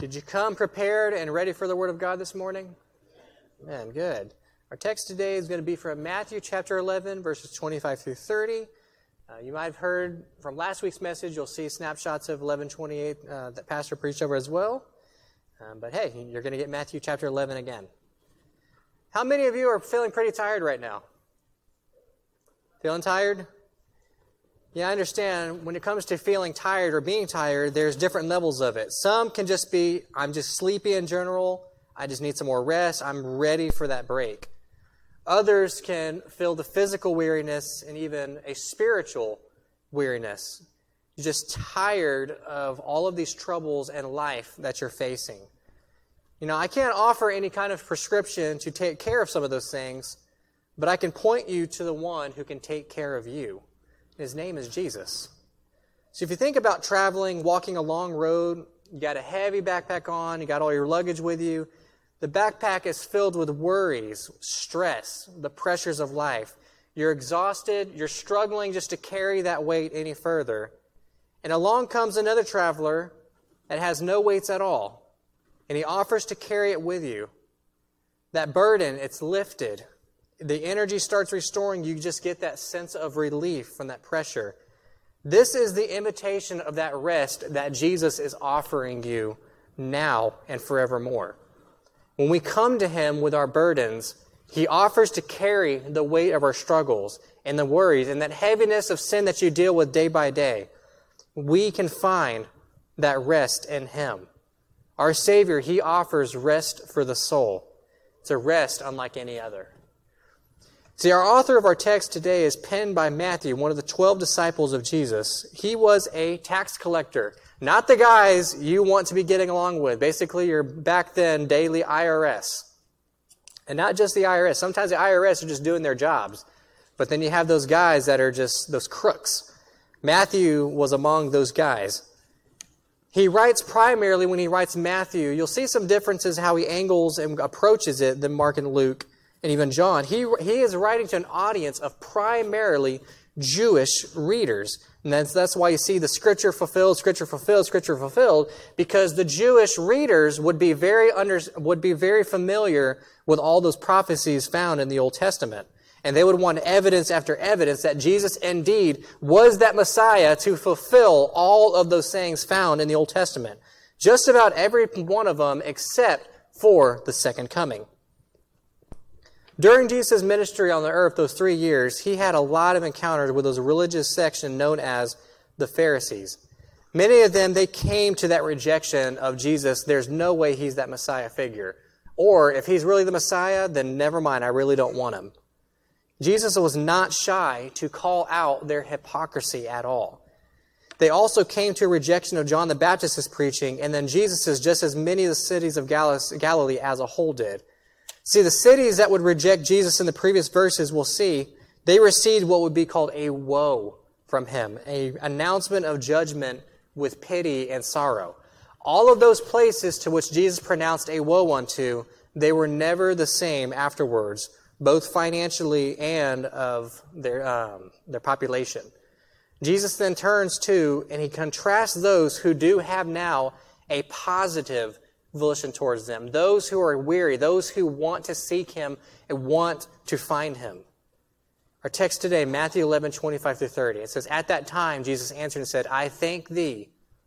Did you come prepared and ready for the Word of God this morning? Man, good. Our text today is going to be from Matthew chapter 11, verses 25 through 30. You might have heard from last week's message. You'll see snapshots of 11:28 that Pastor preached over as well. But hey, you're going to get Matthew chapter 11 again. How many of you are feeling pretty tired right now? Feeling tired? Yeah, I understand when it comes to feeling tired or being tired, there's different levels of it. Some can just be, I'm just sleepy in general. I just need some more rest. I'm ready for that break. Others can feel the physical weariness and even a spiritual weariness. You're just tired of all of these troubles in life that you're facing. You know, I can't offer any kind of prescription to take care of some of those things, but I can point you to the one who can take care of you. His name is Jesus. So if you think about traveling, walking a long road, you got a heavy backpack on, you got all your luggage with you. The backpack is filled with worries, stress, the pressures of life. You're exhausted, you're struggling just to carry that weight any further. And along comes another traveler that has no weights at all, and he offers to carry it with you. That burden, it's lifted. The energy starts restoring. You just get that sense of relief from that pressure. This is the imitation of that rest that Jesus is offering you now and forevermore. When we come to Him with our burdens, He offers to carry the weight of our struggles and the worries and that heaviness of sin that you deal with day by day. We can find that rest in Him. Our Savior, He offers rest for the soul. It's a rest unlike any other. See, our author of our text today is penned by Matthew, one of the 12 disciples of Jesus. He was a tax collector, not the guys you want to be getting along with. Basically, your back then daily IRS. And not just the IRS. Sometimes the IRS are just doing their jobs. But then you have those guys that are just those crooks. Matthew was among those guys. He writes primarily, when he writes Matthew, you'll see some differences how he angles and approaches it than Mark and Luke and even John. He is writing to an audience of primarily Jewish readers. And that's why you see the Scripture fulfilled, Scripture fulfilled, Scripture fulfilled, because the Jewish readers would be very familiar with all those prophecies found in the Old Testament. And they would want evidence after evidence that Jesus indeed was that Messiah to fulfill all of those sayings found in the Old Testament. Just about every one of them except for the second coming. During Jesus' ministry on the earth, those 3 years, He had a lot of encounters with those religious section known as the Pharisees. Many of them, they came to that rejection of Jesus. There's no way He's that Messiah figure. Or if He's really the Messiah, then never mind, I really don't want Him. Jesus was not shy to call out their hypocrisy at all. They also came to a rejection of John the Baptist's preaching, and then Jesus's, just as many of the cities of Galilee as a whole did. See, the cities that would reject Jesus in the previous verses, we'll see, they received what would be called a woe from Him, an announcement of judgment with pity and sorrow. All of those places to which Jesus pronounced a woe unto, they were never the same afterwards, both financially and of their population. Jesus then turns to, and He contrasts those who do have now a positive volition towards them. Those who are weary, those who want to seek Him and want to find Him. Our text today, Matthew 11:25-30. It says, "At that time Jesus answered and said, I thank Thee,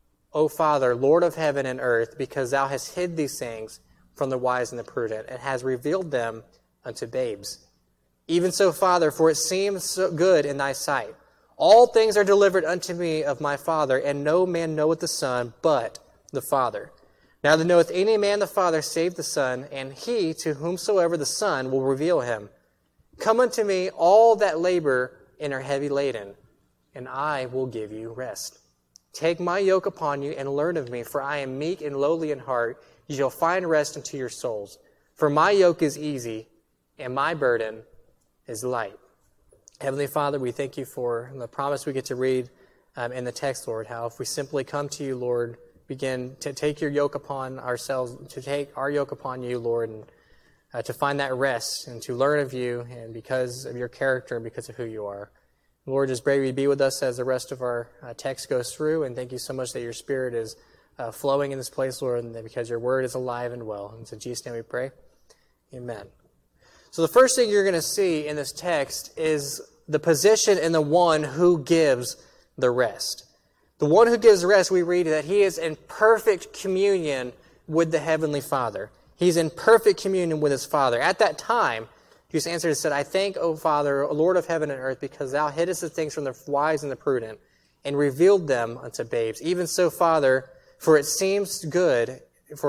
O Father, Lord of heaven and earth, because Thou hast hid these things from the wise and the prudent, and hast revealed them unto babes. Even so, Father, for it seems so good in Thy sight. All things are delivered unto me of my Father, and no man knoweth the Son but the Father. Neither knoweth any man the Father save the Son, and He to whomsoever the Son will reveal Him. Come unto me, all that labor and are heavy laden, and I will give you rest. Take my yoke upon you and learn of me, for I am meek and lowly in heart. You shall find rest unto your souls. For my yoke is easy, and my burden is light." Heavenly Father, we thank You for the promise we get to read in the text, Lord, how if we simply come to You, Lord, begin to take Your yoke upon ourselves, to take our yoke upon You, Lord, and to find that rest and to learn of You, and because of Your character and because of who You are. Lord, just pray You be with us as the rest of our text goes through, and thank You so much that Your Spirit is flowing in this place, Lord, and because your word is alive and well. And in Jesus' name we pray. Amen. So the first thing you're going to see in this text is the position in the one who gives the rest. The one who gives rest, we read that he is in perfect communion with the Heavenly Father. He's in perfect communion with his Father. At that time, Jesus answered and said, I thank, O Father, Lord of heaven and earth, because thou hidest the things from the wise and the prudent, and revealed them unto babes. Even so, Father, for it so seemed good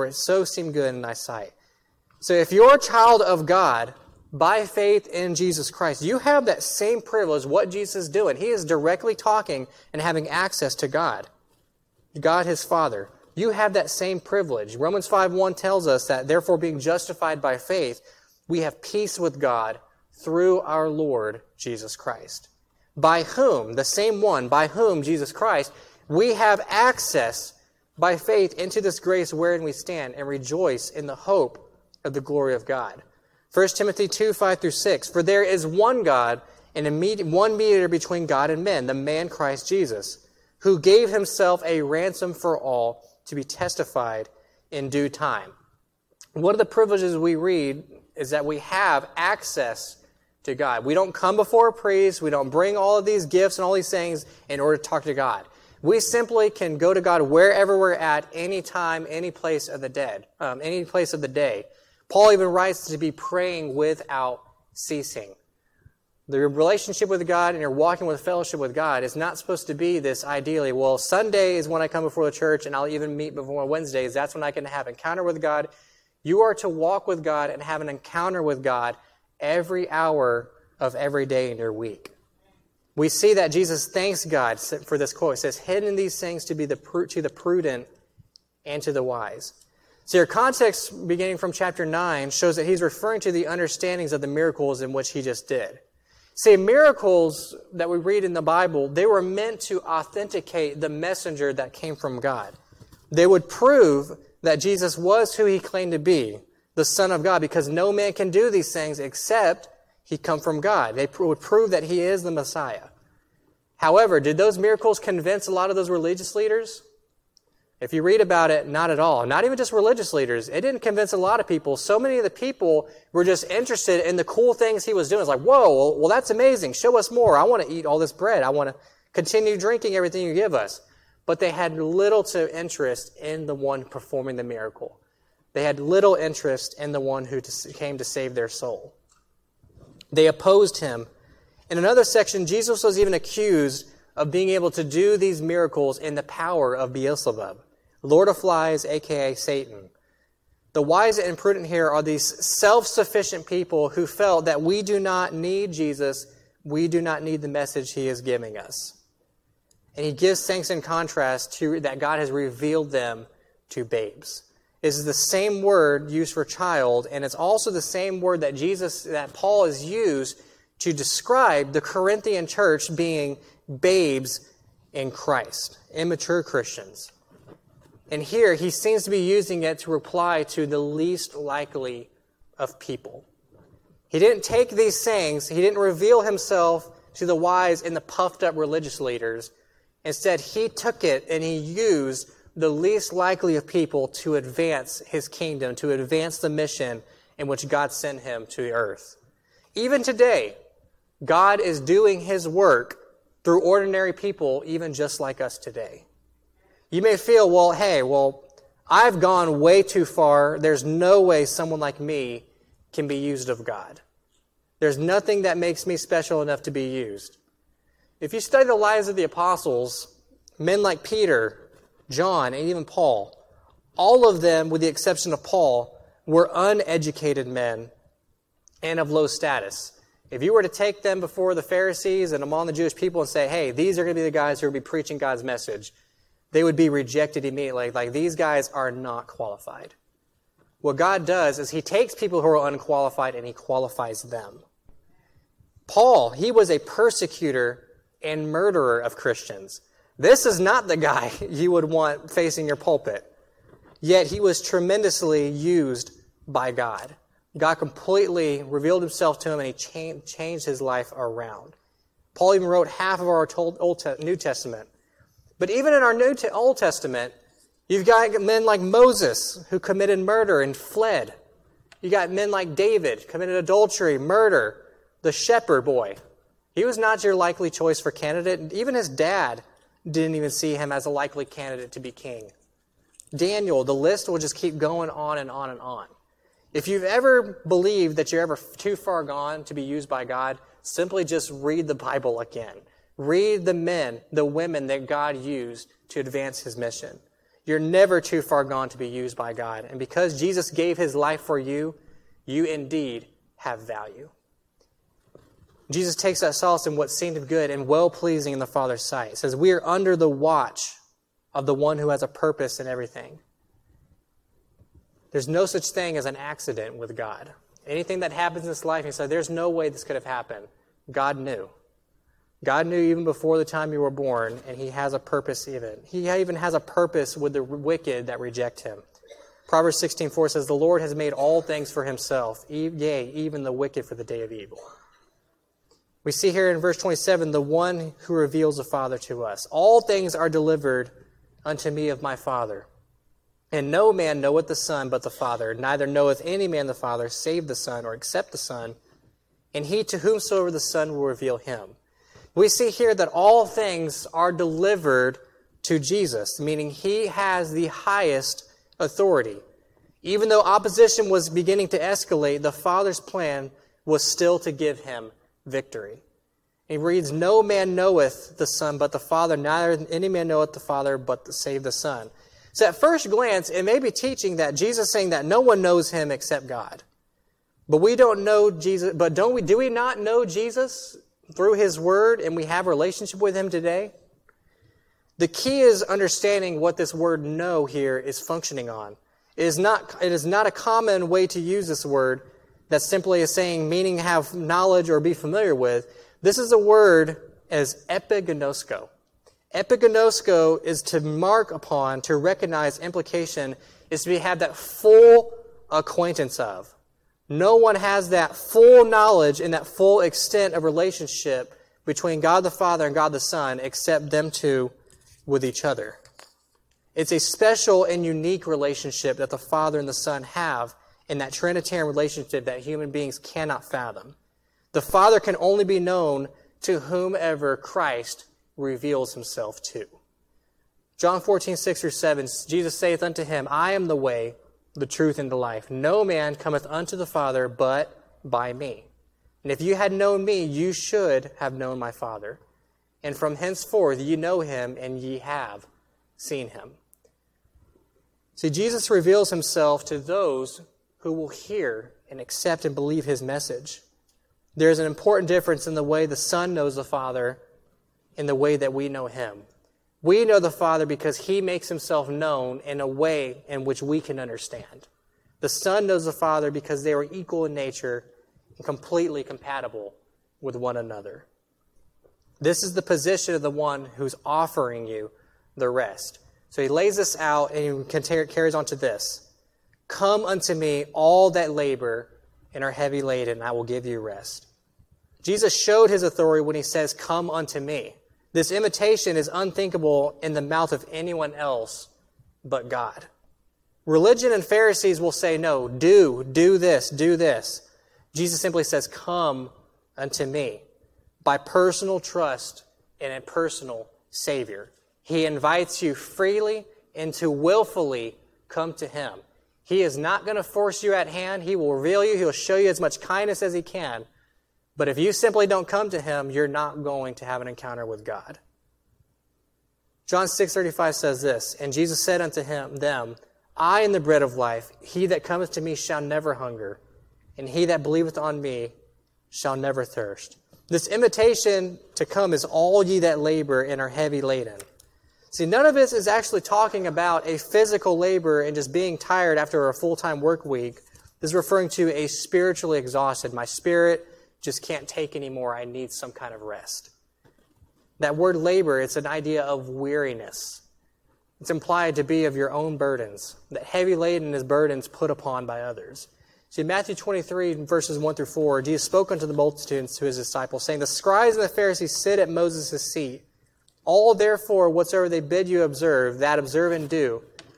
in thy sight. So if you're a child of God, by faith in Jesus Christ, you have that same privilege, what Jesus is doing. He is directly talking and having access to God his Father. You have that same privilege. Romans 5:1 tells us that, therefore, being justified by faith, we have peace with God through our Lord Jesus Christ. By whom, the same one, by whom, Jesus Christ, we have access by faith into this grace wherein we stand and rejoice in the hope of the glory of God. 1 Timothy 2:5-6, for there is one God and one mediator between God and men, the man Christ Jesus, who gave himself a ransom for all to be testified in due time. One of the privileges we read is that we have access to God. We don't come before a priest. We don't bring all of these gifts and all these things in order to talk to God. We simply can go to God wherever we're at, any time, any place of the day. Paul even writes to be praying without ceasing. The relationship with God and your walking with fellowship with God is not supposed to be this ideally, well, Sunday is when I come before the church and I'll even meet before Wednesdays. That's when I can have an encounter with God. You are to walk with God and have an encounter with God every hour of every day in your week. We see that Jesus thanks God for this quote. It says, hidden these things to the prudent and to the wise. So your context, beginning from chapter 9, shows that he's referring to the understandings of the miracles in which he just did. See, miracles that we read in the Bible, they were meant to authenticate the messenger that came from God. They would prove that Jesus was who he claimed to be, the Son of God, because no man can do these things except he come from God. They would prove that he is the Messiah. However, did those miracles convince a lot of those religious leaders? If you read about it, not at all. Not even just religious leaders. It didn't convince a lot of people. So many of the people were just interested in the cool things he was doing. It's like, whoa, well, that's amazing. Show us more. I want to eat all this bread. I want to continue drinking everything you give us. But they had little to interest in the one performing the miracle. They had little interest in the one who came to save their soul. They opposed him. In another section, Jesus was even accused of being able to do these miracles in the power of Beelzebub, Lord of Flies, a.k.a. Satan. The wise and prudent here are these self-sufficient people who felt that we do not need Jesus, we do not need the message he is giving us. And he gives thanks in contrast to that God has revealed them to babes. This is the same word used for child, and it's also the same word that Paul has used to describe the Corinthian church being babes in Christ, immature Christians. And here he seems to be using it to reply to the least likely of people. He didn't take these sayings, he didn't reveal himself to the wise and the puffed up religious leaders. Instead, he took it and he used the least likely of people to advance his kingdom, to advance the mission in which God sent him to the earth. Even today, God is doing his work through ordinary people, even just like us today. You may feel, I've gone way too far. There's no way someone like me can be used of God. There's nothing that makes me special enough to be used. If you study the lives of the apostles, men like Peter, John, and even Paul, all of them, with the exception of Paul, were uneducated men and of low status. If you were to take them before the Pharisees and among the Jewish people and say, hey, these are going to be the guys who will be preaching God's message, they would be rejected immediately. Like, these guys are not qualified. What God does is he takes people who are unqualified and he qualifies them. Paul, he was a persecutor and murderer of Christians. This is not the guy you would want facing your pulpit. Yet he was tremendously used by God. God completely revealed himself to him and he changed his life around. Paul even wrote half of our New Testament. But even in our Old Testament, You've got men like Moses who committed murder and fled. You got men like David, committed adultery, murder, the shepherd boy. He was not your likely choice for candidate. Even his dad didn't even see him as a likely candidate to be king. Daniel, the list will just keep going on and on and on. If you've ever believed that you're ever too far gone to be used by God, simply just read the Bible again. Read the men, the women that God used to advance his mission. You're never too far gone to be used by God. And because Jesus gave his life for you, you indeed have value. Jesus takes that solace in what seemed good and well-pleasing in the Father's sight. It says, we are under the watch of the one who has a purpose in everything. There's no such thing as an accident with God. Anything that happens in this life, he said, there's no way this could have happened. God knew. God knew even before the time you were born, and he has a purpose even. He even has a purpose with the wicked that reject him. Proverbs 16:4 says, the Lord has made all things for himself, yea, even the wicked for the day of evil. We see here in verse 27, the one who reveals the Father to us. All things are delivered unto me of my Father. And no man knoweth the Son but the Father, neither knoweth any man the Father, save the Son, or except the Son, and he to whomsoever the Son will reveal him. We see here that all things are delivered to Jesus, meaning he has the highest authority. Even though opposition was beginning to escalate, the Father's plan was still to give him victory. He reads, no man knoweth the Son but the Father, neither any man knoweth the Father but save the Son. So at first glance, it may be teaching that Jesus is saying that no one knows him except God. But we don't know Jesus, but do we not know Jesus through his word, and we have a relationship with him today? The key is understanding what this word know here is functioning on. It is not a common way to use this word that simply is saying meaning have knowledge or be familiar with. This is a word as epignosko. Epignosko is to mark upon, to recognize implication, is to have that full acquaintance of. No one has that full knowledge and that full extent of relationship between God the Father and God the Son except them two with each other. It's a special and unique relationship that the Father and the Son have in that Trinitarian relationship that human beings cannot fathom. The Father can only be known to whomever Christ reveals himself to. John 14:6-7, Jesus saith unto him, I am the way, the truth, and the life. No man cometh unto the Father but by me. And if you had known me, you should have known my Father. And from henceforth ye know him, and ye have seen him. See, Jesus reveals himself to those who will hear and accept and believe his message. There is an important difference in the way the Son knows the Father and the way that we know him. We know the Father because he makes himself known in a way in which we can understand. The Son knows the Father because they are equal in nature and completely compatible with one another. This is the position of the one who's offering you the rest. So he lays this out and he carries on to this. Come unto me, all that labor and are heavy laden, and I will give you rest. Jesus showed his authority when he says, come unto me. This invitation is unthinkable in the mouth of anyone else but God. Religion and Pharisees will say, no, do this, do this. Jesus simply says, come unto me by personal trust in a personal Savior. He invites you freely and to willfully come to him. He is not going to force you at hand. He will reveal you. He'll show you as much kindness as he can. But if you simply don't come to him, you're not going to have an encounter with God. John 6:35 says this, and Jesus said unto them, I am the bread of life. He that cometh to me shall never hunger, and he that believeth on me shall never thirst. This invitation to come is all ye that labor and are heavy laden. See, none of this is actually talking about a physical labor and just being tired after a full-time work week. This is referring to a spiritually exhausted. My spirit just can't take anymore. I need some kind of rest. That word labor, it's an idea of weariness. It's implied to be of your own burdens. That heavy laden is burdens put upon by others. See, Matthew 23, verses 1-4, Jesus spoke unto the multitudes to his disciples, saying, the scribes and the Pharisees sit at Moses' seat. All therefore, whatsoever they bid you observe, that observe and do,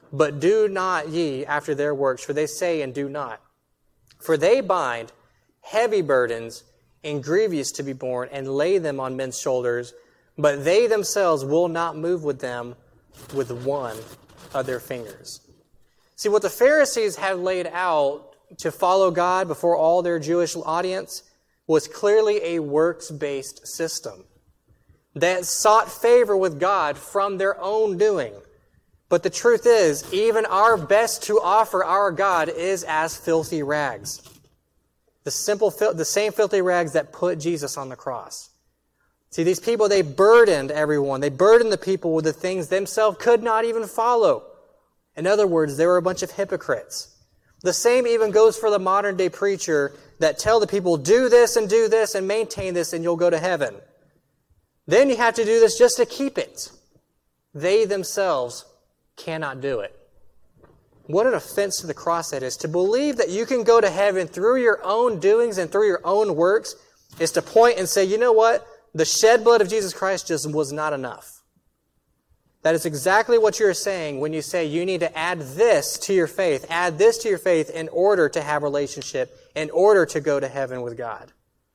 But do not ye after their works, for they say and do not. For they bind heavy burdens and grievous to be borne, and lay them on men's shoulders, but they themselves will not move with them with one of their fingers. See, what the Pharisees had laid out to follow God before all their Jewish audience was clearly a works-based system that sought favor with God from their own doing. But the truth is, even our best to offer our God is as filthy rags. The same filthy rags that put Jesus on the cross. See, these people, they burdened everyone. They burdened the people with the things themselves could not even follow. In other words, they were a bunch of hypocrites. The same even goes for the modern day preacher that tell the people, do this and maintain this and you'll go to heaven. Then you have to do this just to keep it. They themselves cannot do it. What an offense to the cross that is. To believe that you can go to heaven through your own doings and through your own works is to point and say, you know what? The shed blood of Jesus Christ just was not enough. That is exactly what you're saying when you say you need to add this to your faith. Add this to your faith in order to have a relationship, in order to go to heaven with God.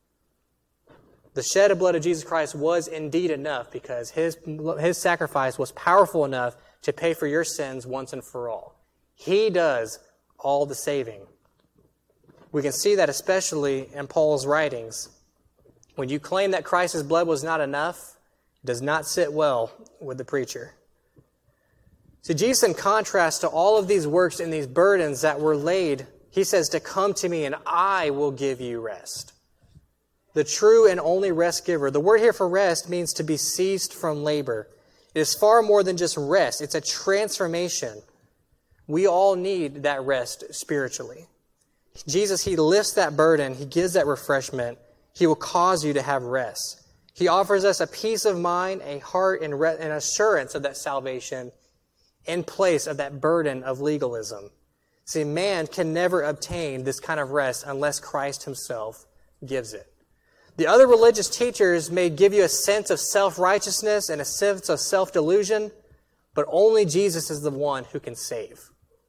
The shed blood of Jesus Christ was indeed enough because His sacrifice was powerful enough to pay for your sins once and for all. He does all the saving. We can see that especially in Paul's writings. When you claim that Christ's blood was not enough, it does not sit well with the preacher. See, Jesus, in contrast to all of these works and these burdens that were laid, He says to come to me and I will give you rest. The true and only rest giver. The word here for rest means to be ceased from labor. It is far more than just rest. It's a transformation. We all need that rest spiritually. Jesus, He lifts that burden. He gives that refreshment. He will cause you to have rest. He offers us a peace of mind, a heart, and assurance of that salvation in place of that burden of legalism. See, man can never obtain this kind of rest unless Christ Himself gives it. The other religious teachers may give you a sense of self-righteousness and a sense of self-delusion, but only Jesus is the one who can save.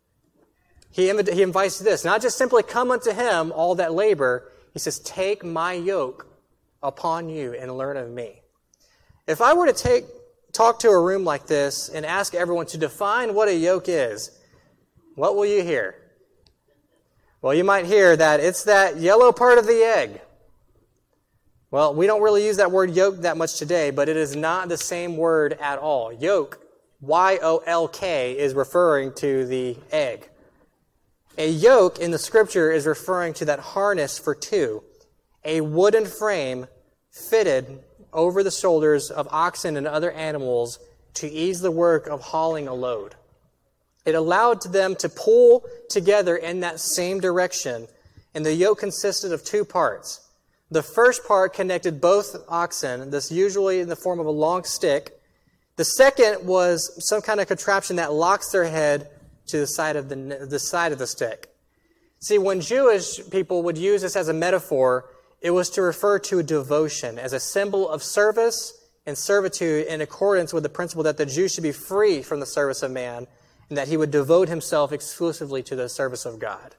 He invites this, not just simply come unto Him, all that labor. He says, take my yoke upon you and learn of me. If I were to talk to a room like this and ask everyone to define what a yoke is, what will you hear? Well, you might hear that it's that yellow part of the egg. Well, we don't really use that word yoke that much today, but it is not the same word at all. Yoke, Y-O-L-K, is referring to the egg. A yoke in the Scripture is referring to that harness for two, a wooden frame fitted over the shoulders of oxen and other animals to ease the work of hauling a load. It allowed them to pull together in that same direction, and the yoke consisted of two parts. The first part connected both oxen, this usually in the form of a long stick. The second was some kind of contraption that locks their head to the side of the stick. See, when Jewish people would use this as a metaphor, it was to refer to devotion as a symbol of service and servitude in accordance with the principle that the Jew should be free from the service of man and that he would devote himself exclusively to the service of God.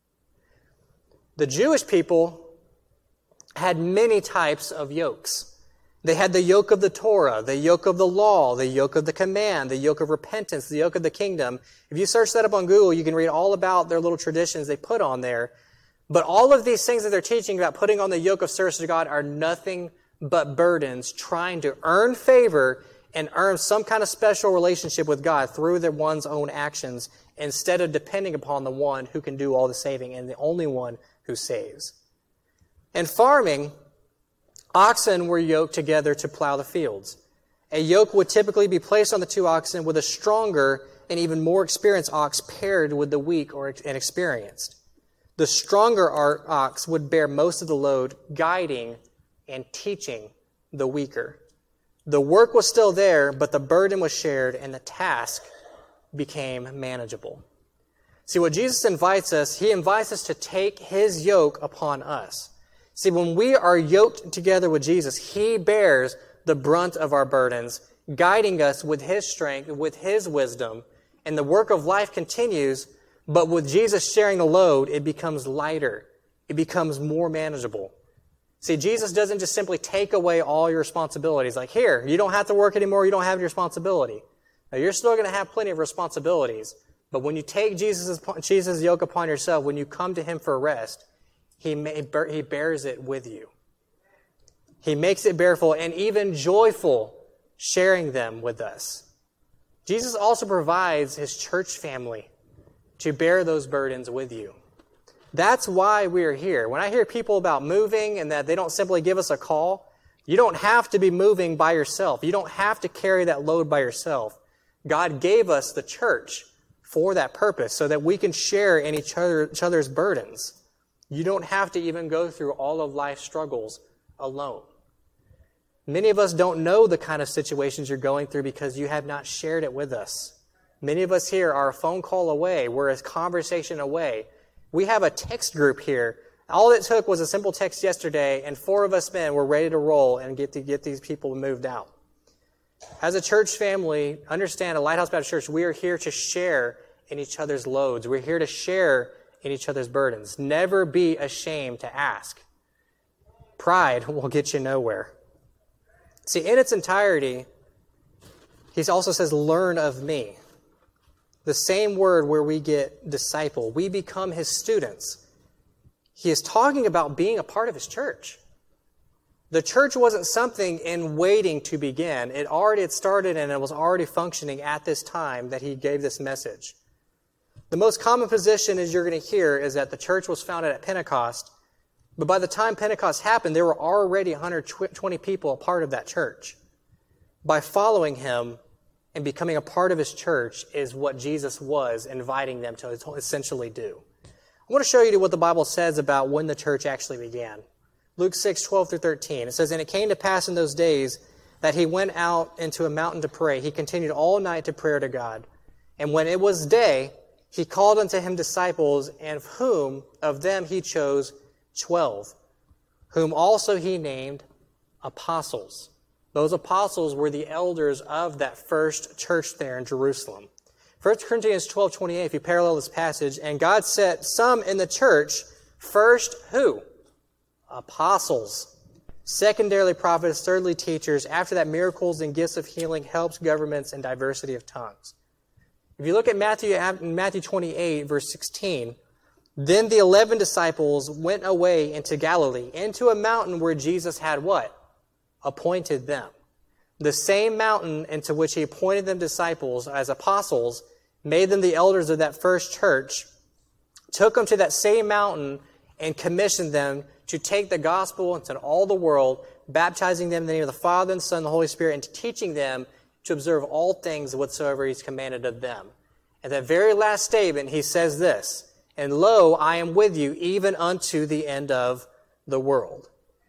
The Jewish people had many types of yokes. They had the yoke of the Torah, the yoke of the law, the yoke of the command, the yoke of repentance, the yoke of the kingdom. If you search that up on Google, you can read all about their little traditions they put on there. But all of these things that they're teaching about putting on the yoke of service to God are nothing but burdens trying to earn favor and earn some kind of special relationship with God through their one's own actions instead of depending upon the one who can do all the saving and the only one who saves. In farming, oxen were yoked together to plow the fields. A yoke would typically be placed on the two oxen with a stronger and even more experienced ox paired with the weak or inexperienced. The stronger ox would bear most of the load, guiding and teaching the weaker. The work was still there, but the burden was shared and the task became manageable. See, what Jesus invites us, He invites us to take His yoke upon us. See, when we are yoked together with Jesus, He bears the brunt of our burdens, guiding us with His strength, with His wisdom, and the work of life continues, but with Jesus sharing the load, it becomes lighter. It becomes more manageable. See, Jesus doesn't just simply take away all your responsibilities. Like, here, you don't have to work anymore, you don't have any responsibility. Now, you're still going to have plenty of responsibilities, but when you take Jesus' yoke upon yourself, when you come to him for rest, he bears it with you. He makes it bearable and even joyful, sharing them with us. Jesus also provides his church family to bear those burdens with you. That's why we are here. When I hear people about moving and that they don't simply give us a call, you don't have to be moving by yourself. You don't have to carry that load by yourself. God gave us the church for that purpose so that we can share in each other's burdens. You don't have to even go through all of life's struggles alone. Many of us don't know the kind of situations you're going through because you have not shared it with us. Many of us here are a phone call away. We're a conversation away. We have a text group here. All it took was a simple text yesterday, and 4 of us men were ready to roll and get these people moved out. As a church family, understand, at Lighthouse Baptist Church, we are here to share in each other's loads. We're here to share in each other's burdens. Never be ashamed to ask. Pride will get you nowhere. See, in its entirety, he also says, learn of me. The same word where we get disciple. We become his students. He is talking about being a part of his church. The church wasn't something in waiting to begin. It already had started and it was already functioning at this time that he gave this message. The most common position, as you're going to hear, is that the church was founded at Pentecost, but by the time Pentecost happened, there were already 120 people a part of that church. By following him and becoming a part of his church is what Jesus was inviting them to essentially do. I want to show you what the Bible says about when the church actually began. Luke 6:12-13. It says, "And it came to pass in those days that he went out into a mountain to pray. He continued all night to prayer to God. And when it was day, he called unto him disciples, and of whom of them he chose 12, whom also he named apostles." Those apostles were the elders of that first church there in Jerusalem. 1 Corinthians 12:28, if you parallel this passage, "And God set some in the church, first who? Apostles. Secondarily prophets, thirdly teachers, after that miracles and gifts of healing, helps, governments, and diversity of tongues." If you look at Matthew 28, verse 16, "Then the 11 disciples went away into Galilee, into a mountain where Jesus had" what? Appointed them. The same mountain into which he appointed them disciples as apostles, made them the elders of that first church, took them to that same mountain and commissioned them to take the gospel into all the world, baptizing them in the name of the Father and Son and the Holy Spirit, and teaching them to observe all things whatsoever he's commanded of them. At that very last statement, he says this, "And lo, I am with you even unto the end of the world."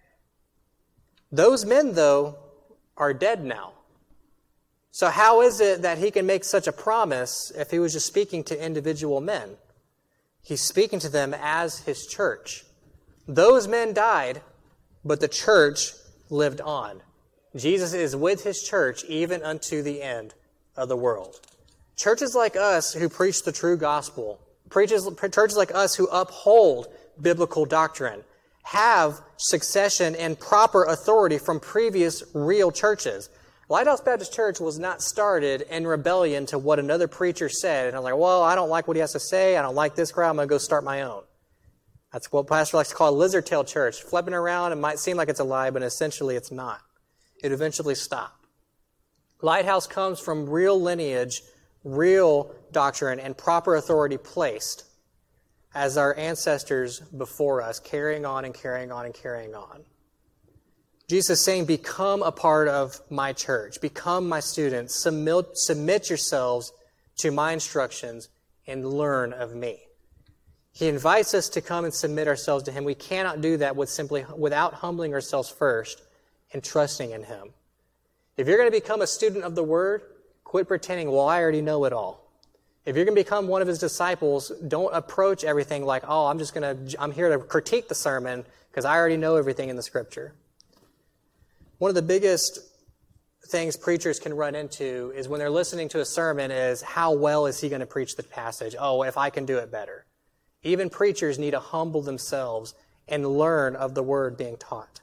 Those men, though, are dead now. So how is it that he can make such a promise if he was just speaking to individual men? He's speaking to them as his church. Those men died, but the church lived on. Jesus is with his church even unto the end of the world. Churches like us who preach the true gospel, churches like us who uphold biblical doctrine, have succession and proper authority from previous real churches. Lighthouse Baptist Church was not started in rebellion to what another preacher said. And I was like, well, I don't like what he has to say. I don't like this crowd. I'm going to go start my own. That's what pastor likes to call a lizard tail church. Flipping around, it might seem like it's a lie, but essentially it's not. It eventually stopped. Lighthouse comes from real lineage, real doctrine, and proper authority placed as our ancestors before us, carrying on and carrying on and carrying on. Jesus is saying, become a part of my church. Become my students. Submit yourselves to my instructions and learn of me. He invites us to come and submit ourselves to him. We cannot do that without humbling ourselves first and trusting in him. If you're going to become a student of the Word, quit pretending, well, I already know it all. If you're going to become one of his disciples, don't approach everything like, oh, I'm here to critique the sermon because I already know everything in the Scripture. One of the biggest things preachers can run into is when they're listening to a sermon is how well is he going to preach the passage? Oh, if I can do it better. Even preachers need to humble themselves and learn of the word being taught.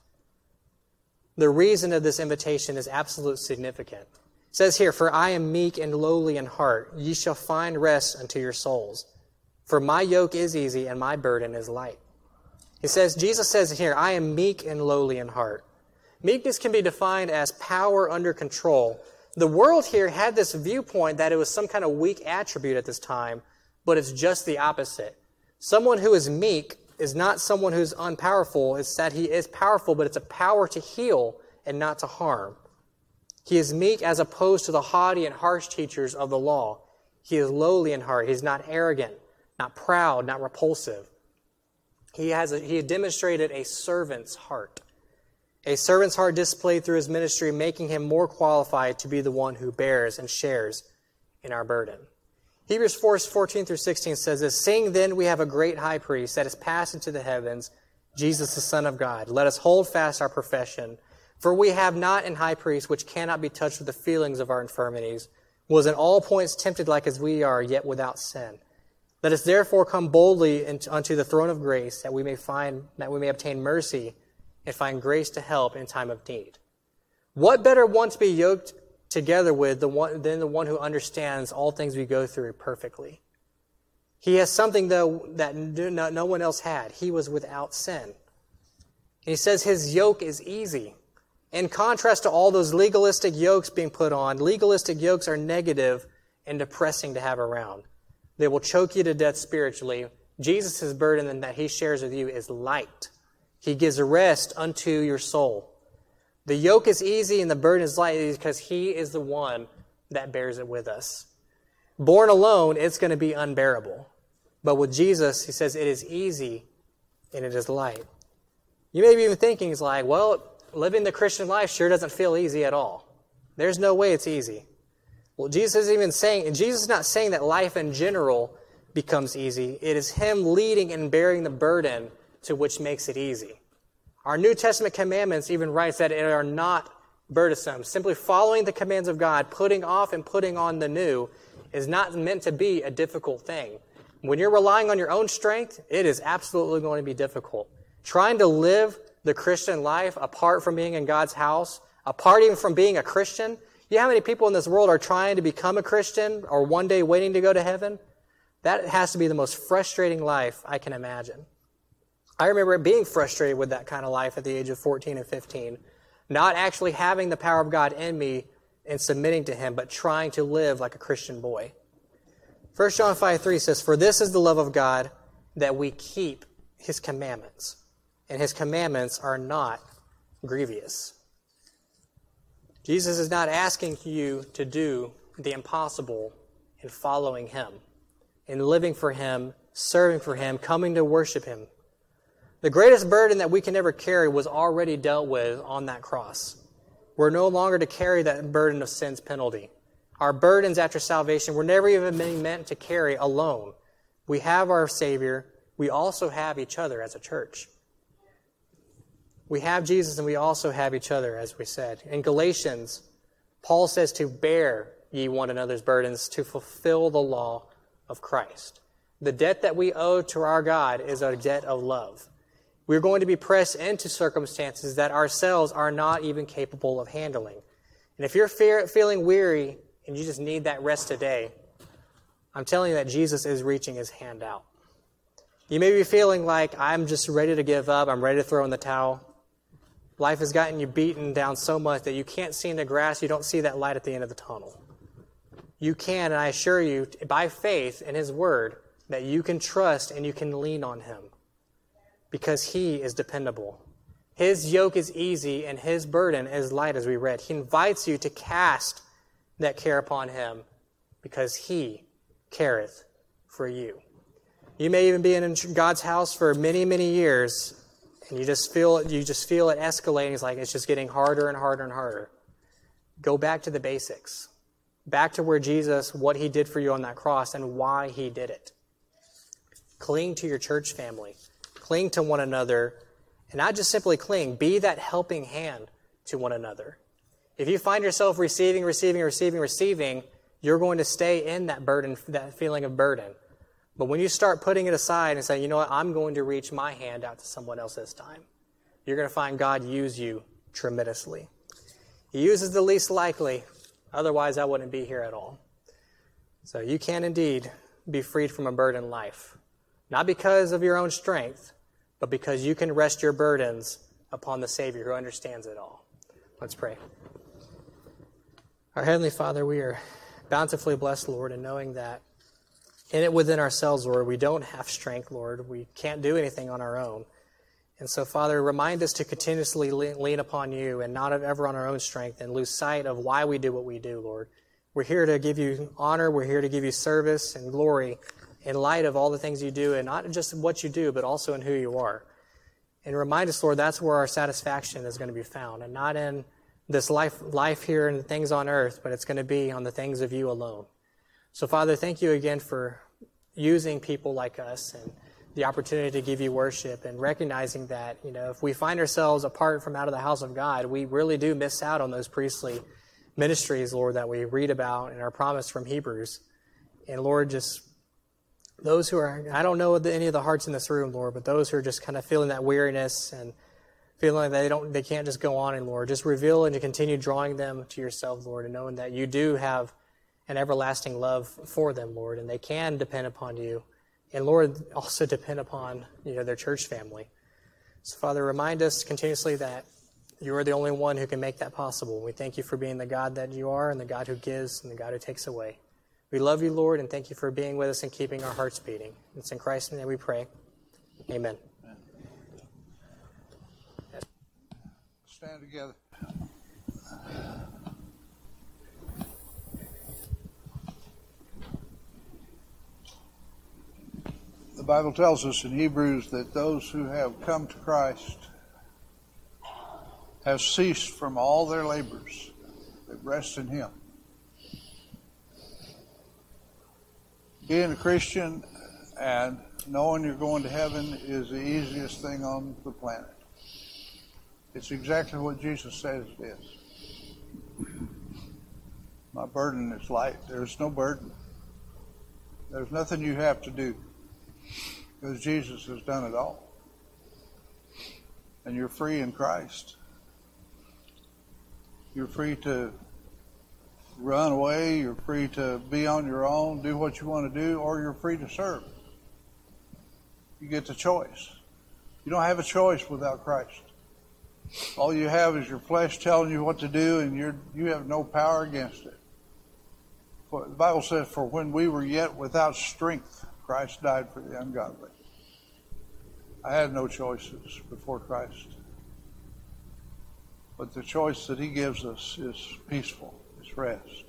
The reason of this invitation is absolute significant. It says here, "For I am meek and lowly in heart. Ye shall find rest unto your souls. For my yoke is easy and my burden is light." Jesus says here, "I am meek and lowly in heart." Meekness can be defined as power under control. The world here had this viewpoint that it was some kind of weak attribute at this time, but it's just the opposite. Someone who is meek is not someone who's unpowerful. It's that he is powerful, but it's a power to heal and not to harm. He is meek as opposed to the haughty and harsh teachers of the law. He is lowly in heart. He's not arrogant, not proud, not repulsive. He has demonstrated a servant's heart. A servant's heart displayed through his ministry, making him more qualified to be the one who bears and shares in our burden. Hebrews 4:14 through 16 says this, "Seeing then we have a great high priest that is passed into the heavens, Jesus the Son of God. Let us hold fast our profession. For we have not an high priest which cannot be touched with the feelings of our infirmities, was in all points tempted like as we are, yet without sin. Let us therefore come boldly unto the throne of grace, that we may obtain mercy and find grace to help in time of need." What better one to be yoked together with than the one who understands all things we go through perfectly? He has something, though, that no one else had. He was without sin. And he says his yoke is easy. In contrast to all those legalistic yokes being put on, legalistic yokes are negative and depressing to have around. They will choke you to death spiritually. Jesus' burden that he shares with you is light. He gives rest unto your soul. The yoke is easy and the burden is light because he is the one that bears it with us. Born alone, it's going to be unbearable. But with Jesus, he says it is easy and it is light. You may be even thinking, it's like, well, living the Christian life sure doesn't feel easy at all. There's no way it's easy. Well, Jesus is not saying that life in general becomes easy. It is him leading and bearing the burden to which makes it easy. Our New Testament commandments even writes that it are not burdensome. Simply following the commands of God, putting off and putting on the new, is not meant to be a difficult thing. When you're relying on your own strength, it is absolutely going to be difficult. Trying to live the Christian life apart from being in God's house, apart even from being a Christian. You know how many people in this world are trying to become a Christian or one day waiting to go to heaven? That has to be the most frustrating life I can imagine. I remember being frustrated with that kind of life at the age of 14 and 15, not actually having the power of God in me and submitting to him, but trying to live like a Christian boy. 1 John 5:3 says, "For this is the love of God, that we keep his commandments. And his commandments are not grievous." Jesus is not asking you to do the impossible in following him, in living for him, serving for him, coming to worship him. The greatest burden that we can ever carry was already dealt with on that cross. We're no longer to carry that burden of sin's penalty. Our burdens after salvation were never even meant to carry alone. We have our Savior. We also have each other as a church. We have Jesus and we also have each other, as we said. In Galatians, Paul says to bear ye one another's burdens to fulfill the law of Christ. The debt that we owe to our God is a debt of love. We're going to be pressed into circumstances that ourselves are not even capable of handling. And if you're feeling weary and you just need that rest today, I'm telling you that Jesus is reaching his hand out. You may be feeling like, I'm just ready to give up, I'm ready to throw in the towel. Life has gotten you beaten down so much that you can't see in the grass, you don't see that light at the end of the tunnel. You can, and I assure you, by faith in his word, that you can trust and you can lean on him. Because he is dependable. His yoke is easy and his burden is light, as we read. He invites you to cast that care upon him because he careth for you. You may even be in God's house for many, many years and you just feel it escalating. It's like it's just getting harder and harder and harder. Go back to the basics. Back to where Jesus, what he did for you on that cross and why he did it. Cling to your church family. Cling to one another, and not just simply cling. Be that helping hand to one another. If you find yourself receiving, you're going to stay in that burden, that feeling of burden. But when you start putting it aside and say, you know what, I'm going to reach my hand out to someone else this time, you're going to find God use you tremendously. He uses the least likely, otherwise I wouldn't be here at all. So you can indeed be freed from a burdened life. Not because of your own strength, but because you can rest your burdens upon the Savior who understands it all. Let's pray. Our Heavenly Father, we are bountifully blessed, Lord, in knowing that in it within ourselves, Lord, we don't have strength, Lord. We can't do anything on our own. And so, Father, remind us to continuously lean upon you and not ever on our own strength and lose sight of why we do what we do, Lord. We're here to give you honor. We're here to give you service and glory in light of all the things you do, and not just what you do, but also in who you are. And remind us, Lord, that's where our satisfaction is going to be found, and not in this life here and things on earth, but it's going to be on the things of you alone. So, Father, thank you again for using people like us and the opportunity to give you worship, and recognizing that, if we find ourselves apart from out of the house of God, we really do miss out on those priestly ministries, Lord, that we read about and are promised from Hebrews. And Lord, just those who are, I don't know any of the hearts in this room, Lord, but those who are just kind of feeling that weariness and feeling like they can't just go on, and Lord, just reveal and to continue drawing them to yourself, Lord, and knowing that you do have an everlasting love for them, Lord, and they can depend upon you. And Lord, also depend upon, their church family. So Father, remind us continuously that you are the only one who can make that possible. We thank you for being the God that you are, and the God who gives and the God who takes away. We love you, Lord, and thank you for being with us and keeping our hearts beating. It's in Christ's name we pray. Amen. Stand together. The Bible tells us in Hebrews that those who have come to Christ have ceased from all their labors that rest in Him. Being a Christian and knowing you're going to heaven is the easiest thing on the planet. It's exactly what Jesus says it is. My burden is light. There's no burden. There's nothing you have to do, because Jesus has done it all. And you're free in Christ. You're free to run away. You're free to be on your own, do what you want to do, or you're free to serve. You get the choice. You don't have a choice without Christ. All you have is your flesh telling you what to do, and you have no power against it. For the Bible says, for when we were yet without strength, Christ died for the ungodly. I had no choices before Christ. But the choice that He gives us is peaceful. It's rest.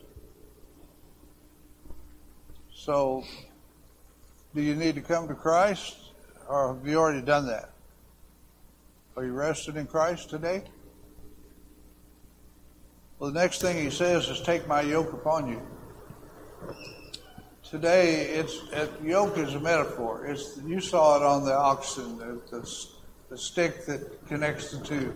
So, do you need to come to Christ, or have you already done that? Are you rested in Christ today? Well, the next thing He says is, take my yoke upon you. Today, yoke is a metaphor. You saw it on the oxen, the stick that connects the two.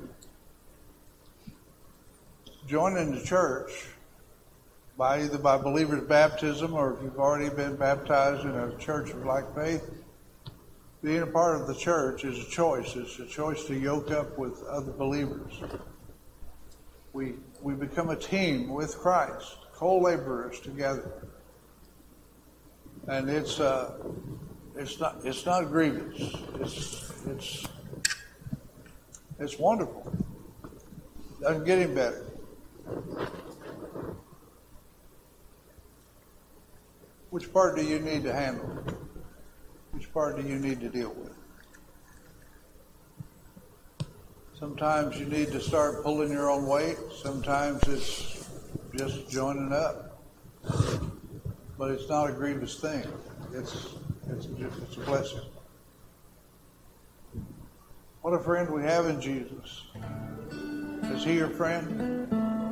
Joining the church, either by believer's baptism, or if you've already been baptized in a church of like faith, being a part of the church is a choice. It's a choice to yoke up with other believers. We become a team with Christ, co-laborers together. And it's not grievous. It's wonderful. Doesn't get any better. Which part do you need to handle? Which part do you need to deal with? Sometimes you need to start pulling your own weight. Sometimes it's just joining up. But it's not a grievous thing. It's a blessing. What a friend we have in Jesus. Is He your friend?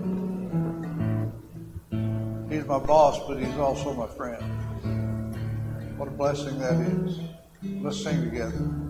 He's my boss, but He's also my friend. What a blessing that is. Let's sing together.